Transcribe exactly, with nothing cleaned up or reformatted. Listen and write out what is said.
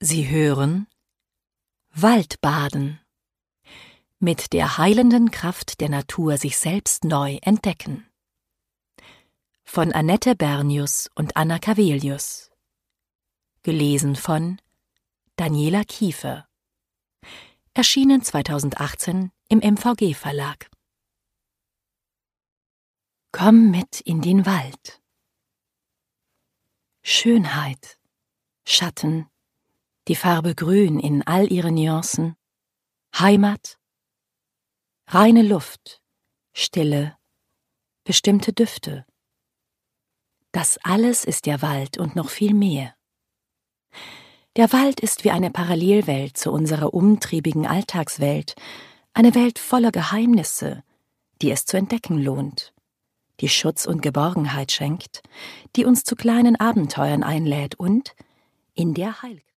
Sie hören Waldbaden. Mit der heilenden Kraft der Natur sich selbst neu entdecken. Von Annette Bernius und Anna Cavelius. Gelesen von Daniela Kiefer. Erschienen zweitausendachtzehn im M V G Verlag. Komm mit in den Wald. Schönheit, Schatten, die Farbe Grün in all ihren Nuancen, Heimat, reine Luft, Stille, bestimmte Düfte. Das alles ist der Wald und noch viel mehr. Der Wald ist wie eine Parallelwelt zu unserer umtriebigen Alltagswelt, eine Welt voller Geheimnisse, die es zu entdecken lohnt, die Schutz und Geborgenheit schenkt, die uns zu kleinen Abenteuern einlädt und in der Heil